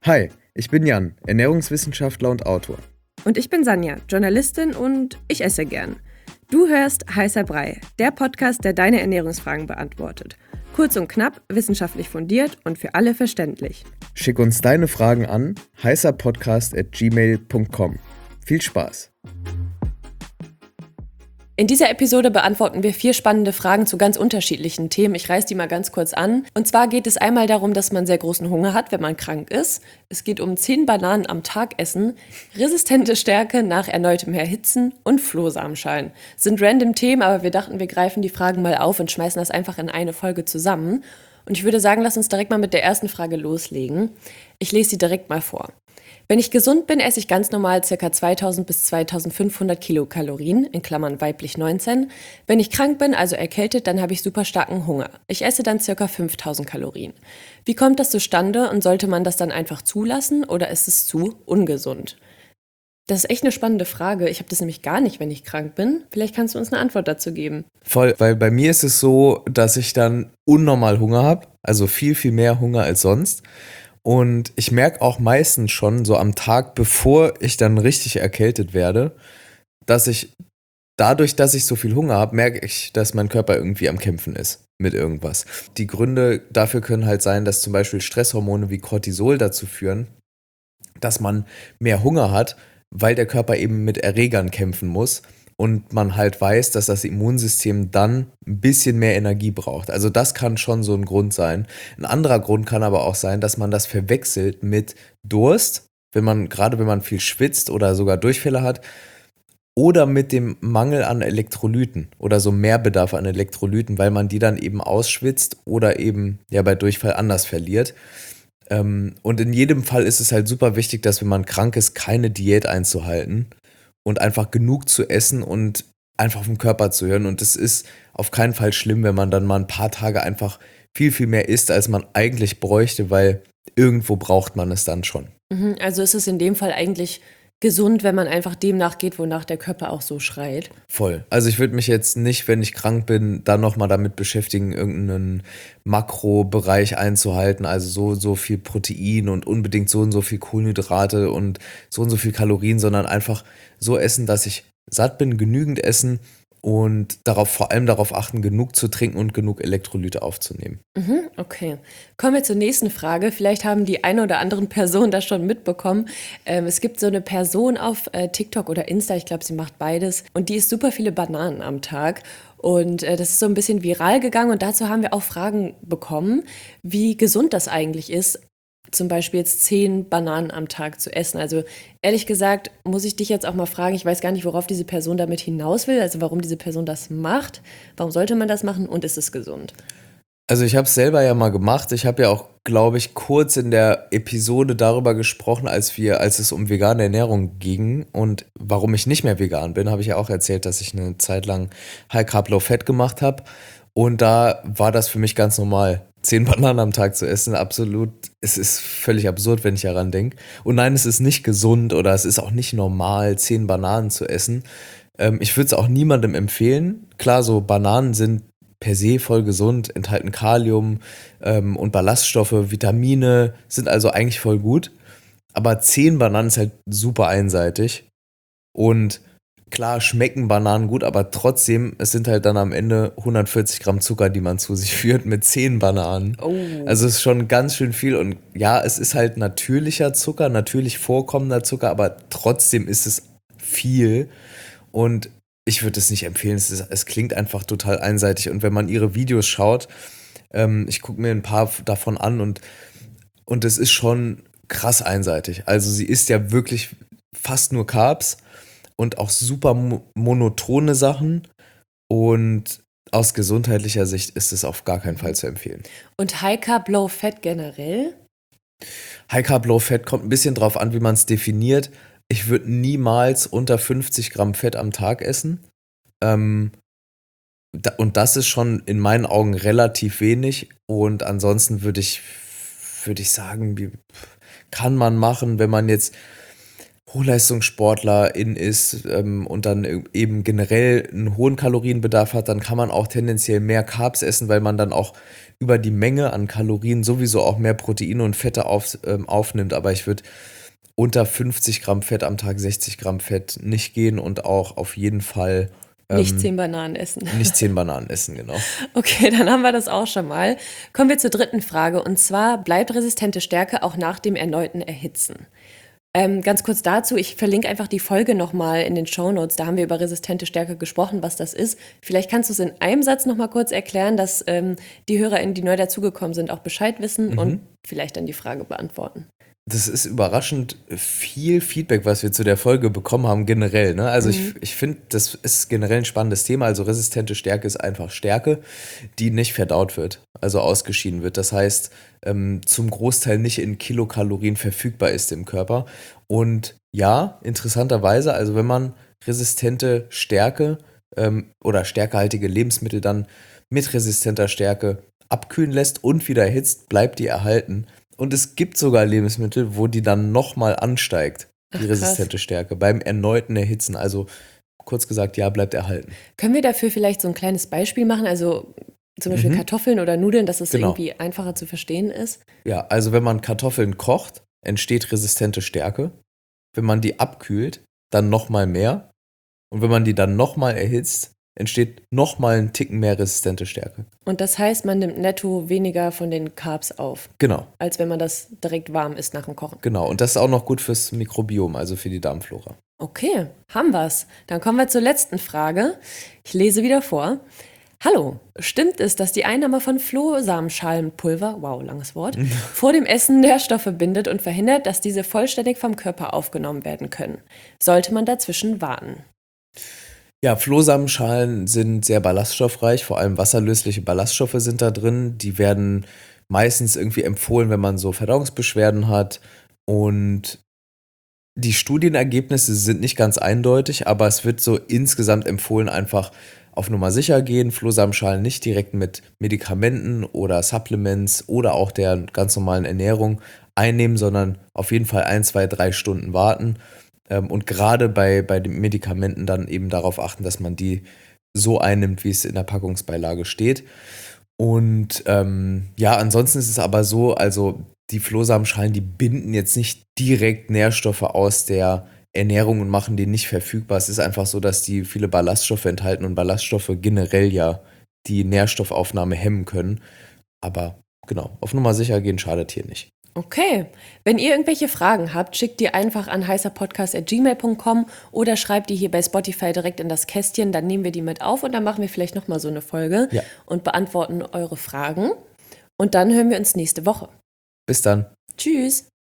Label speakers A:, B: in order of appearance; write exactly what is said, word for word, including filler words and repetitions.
A: Hi, ich bin Jan, Ernährungswissenschaftler und Autor.
B: Und ich bin Sanja, Journalistin und ich esse gern. Du hörst Heißer Brei, der Podcast, der deine Ernährungsfragen beantwortet. Kurz und knapp, wissenschaftlich fundiert und für alle verständlich.
A: Schick uns deine Fragen an heißerpodcast at gmail punkt com. Viel Spaß!
B: In dieser Episode beantworten wir vier spannende Fragen zu ganz unterschiedlichen Themen. Ich reiß die mal ganz kurz an. Und zwar geht es einmal darum, dass man sehr großen Hunger hat, wenn man krank ist. Es geht um zehn Bananen am Tag essen, resistente Stärke nach erneutem Erhitzen und Flohsamenschalen. Sind random Themen, aber wir dachten, wir greifen die Fragen mal auf und schmeißen das einfach in eine Folge zusammen. Und ich würde sagen, lass uns direkt mal mit der ersten Frage loslegen. Ich lese sie direkt mal vor. Wenn ich gesund bin, esse ich ganz normal ca. zweitausend bis zweitausendfünfhundert Kilokalorien, in Klammern weiblich neunzehn. Wenn ich krank bin, also erkältet, dann habe ich super starken Hunger. Ich esse dann ca. fünftausend Kalorien. Wie kommt das zustande und sollte man das dann einfach zulassen oder ist es zu ungesund? Das ist echt eine spannende Frage. Ich habe das nämlich gar nicht, wenn ich krank bin. Vielleicht kannst du uns eine Antwort dazu geben.
A: Voll, weil bei mir ist es so, dass ich dann unnormal Hunger habe, also viel, viel mehr Hunger als sonst. Und ich merke auch meistens schon so am Tag, bevor ich dann richtig erkältet werde, dass ich dadurch, dass ich so viel Hunger habe, merke ich, dass mein Körper irgendwie am Kämpfen ist mit irgendwas. Die Gründe dafür können halt sein, dass zum Beispiel Stresshormone wie Cortisol dazu führen, dass man mehr Hunger hat, weil der Körper eben mit Erregern kämpfen muss. Und man halt weiß, dass das Immunsystem dann ein bisschen mehr Energie braucht. Also das kann schon so ein Grund sein. Ein anderer Grund kann aber auch sein, dass man das verwechselt mit Durst, wenn man, gerade wenn man viel schwitzt oder sogar Durchfälle hat, oder mit dem Mangel an Elektrolyten oder so Mehrbedarf an Elektrolyten, weil man die dann eben ausschwitzt oder eben ja bei Durchfall anders verliert. Und in jedem Fall ist es halt super wichtig, dass, wenn man krank ist, keine Diät einzuhalten. Und einfach genug zu essen und einfach auf den Körper zu hören. Und es ist auf keinen Fall schlimm, wenn man dann mal ein paar Tage einfach viel, viel mehr isst, als man eigentlich bräuchte, weil irgendwo braucht man es dann schon.
B: Also ist es in dem Fall eigentlich gesund, wenn man einfach dem nachgeht, wonach der Körper auch so schreit?
A: Voll. Also ich würde mich jetzt nicht, wenn ich krank bin, dann nochmal damit beschäftigen, irgendeinen Makrobereich einzuhalten, also so so viel Protein und unbedingt so und so viel Kohlenhydrate und so und so viel Kalorien, sondern einfach so essen, dass ich satt bin, genügend essen und darauf, vor allem darauf achten, genug zu trinken und genug Elektrolyte aufzunehmen.
B: Mhm, okay. Kommen wir zur nächsten Frage. Vielleicht haben die eine oder anderen Personen das schon mitbekommen. Ähm, es gibt so eine Person auf äh, TikTok oder Insta, ich glaube, sie macht beides. Und die isst super viele Bananen am Tag. Und äh, das ist so ein bisschen viral gegangen. Und dazu haben wir auch Fragen bekommen, wie gesund das eigentlich ist, zum Beispiel jetzt zehn Bananen am Tag zu essen. Also ehrlich gesagt muss ich dich jetzt auch mal fragen, ich weiß gar nicht, worauf diese Person damit hinaus will, also warum diese Person das macht. Warum sollte man das machen und ist es gesund?
A: Also ich habe es selber ja mal gemacht. Ich habe ja auch, glaube ich, kurz in der Episode darüber gesprochen, als wir, als es um vegane Ernährung ging und warum ich nicht mehr vegan bin, habe ich ja auch erzählt, dass ich eine Zeit lang High Carb Low Fat gemacht habe. Und da war das für mich ganz normal, zehn Bananen am Tag zu essen. Absolut, es ist völlig absurd, wenn ich daran denke. Und nein, es ist nicht gesund oder es ist auch nicht normal, zehn Bananen zu essen. Ähm, ich würde es auch niemandem empfehlen. Klar, so Bananen sind per se voll gesund, enthalten Kalium ähm, und Ballaststoffe, Vitamine, sind also eigentlich voll gut. Aber zehn Bananen ist halt super einseitig. Und klar schmecken Bananen gut, aber trotzdem, es sind halt dann am Ende hundertvierzig Gramm Zucker, die man zu sich führt mit zehn Bananen.
B: Oh.
A: Also es ist schon ganz schön viel und ja, es ist halt natürlicher Zucker, natürlich vorkommender Zucker, aber trotzdem ist es viel und ich würde es nicht empfehlen. Es, ist, es klingt einfach total einseitig und wenn man ihre Videos schaut, ähm, ich gucke mir ein paar davon an und, und es ist schon krass einseitig. Also sie isst ja wirklich fast nur Carbs und auch super mo- monotone Sachen und aus gesundheitlicher Sicht ist es auf gar keinen Fall zu empfehlen.
B: Und High Carb Low Fat generell?
A: High Carb Low Fat kommt ein bisschen drauf an, wie man es definiert. Ich würde niemals unter fünfzig Gramm Fett am Tag essen. Ähm, da, und das ist schon in meinen Augen relativ wenig. Und ansonsten würde ich, würde ich sagen, wie, kann man machen, wenn man jetzt Hochleistungssportlerin ist ähm, und dann e- eben generell einen hohen Kalorienbedarf hat, dann kann man auch tendenziell mehr Carbs essen, weil man dann auch über die Menge an Kalorien sowieso auch mehr Proteine und Fette auf, ähm, aufnimmt. Aber ich würde unter fünfzig Gramm Fett am Tag, sechzig Gramm Fett nicht gehen und auch auf jeden Fall
B: Nicht
A: ähm,
B: zehn Bananen essen.
A: nicht zehn Bananen essen, genau.
B: Okay, dann haben wir das auch schon mal. Kommen wir zur dritten Frage. Und zwar, bleibt resistente Stärke auch nach dem erneuten Erhitzen? Ähm, ganz kurz dazu, ich verlinke einfach die Folge nochmal in den Shownotes. Da haben wir über resistente Stärke gesprochen, was das ist. Vielleicht kannst du es in einem Satz nochmal kurz erklären, dass ähm, die HörerInnen, die neu dazugekommen sind, auch Bescheid wissen und vielleicht dann die Frage beantworten.
A: Das ist überraschend viel Feedback, was wir zu der Folge bekommen haben, generell. Ne? Also ich, ich finde, das ist generell ein spannendes Thema. Also resistente Stärke ist einfach Stärke, die nicht verdaut wird, also ausgeschieden wird. Das heißt, ähm, zum Großteil nicht in Kilokalorien verfügbar ist im Körper. Und ja, interessanterweise, also wenn man resistente Stärke ähm, oder stärkehaltige Lebensmittel dann mit resistenter Stärke abkühlen lässt und wieder erhitzt, bleibt die erhalten. Und es gibt sogar Lebensmittel, wo die dann nochmal ansteigt, die
B: Ach,
A: resistente Stärke, beim erneuten Erhitzen. Also kurz gesagt, ja, bleibt erhalten.
B: Können wir dafür vielleicht so ein kleines Beispiel machen? Also zum Beispiel Kartoffeln oder Nudeln, dass es
A: Genau.
B: irgendwie einfacher zu verstehen ist?
A: Ja, also wenn man Kartoffeln kocht, entsteht resistente Stärke. Wenn man die abkühlt, dann nochmal mehr. Und wenn man die dann nochmal erhitzt, entsteht nochmal ein Ticken mehr resistente Stärke.
B: Und das heißt, man nimmt netto weniger von den Carbs auf,
A: Genau,
B: als wenn man das direkt warm isst nach dem Kochen.
A: genau. Und das ist auch noch gut fürs Mikrobiom, also für die Darmflora.
B: Okay, haben wir's. Dann kommen wir zur letzten Frage. Ich lese wieder vor. Hallo, stimmt es, dass die Einnahme von Flohsamenschalenpulver, wow, langes Wort, vor dem Essen Nährstoffe bindet und verhindert, dass diese vollständig vom Körper aufgenommen werden können? Sollte man dazwischen warten?
A: Ja, Flohsamenschalen sind sehr ballaststoffreich, vor allem wasserlösliche Ballaststoffe sind da drin. Die werden meistens irgendwie empfohlen, wenn man so Verdauungsbeschwerden hat. Und die Studienergebnisse sind nicht ganz eindeutig, aber es wird so insgesamt empfohlen, einfach auf Nummer sicher gehen, Flohsamenschalen nicht direkt mit Medikamenten oder Supplements oder auch der ganz normalen Ernährung einnehmen, sondern auf jeden Fall ein, zwei, drei Stunden warten. Ähm, und gerade bei, bei den Medikamenten dann eben darauf achten, dass man die so einnimmt, wie es in der Packungsbeilage steht. Und ähm, ja, ansonsten ist es aber so, also die Flohsamenschalen, die binden jetzt nicht direkt Nährstoffe aus der Ernährung und machen die nicht verfügbar. Es ist einfach so, dass die viele Ballaststoffe enthalten und Ballaststoffe generell ja die Nährstoffaufnahme hemmen können. Aber genau, auf Nummer sicher gehen schadet hier nicht.
B: Okay, wenn ihr irgendwelche Fragen habt, schickt die einfach an heißerpodcast at gmail punkt com oder schreibt die hier bei Spotify direkt in das Kästchen, dann nehmen wir die mit auf und dann machen wir vielleicht nochmal so eine Folge
A: Ja.
B: und beantworten eure Fragen. Und dann hören wir uns nächste Woche.
A: Bis dann.
B: Tschüss!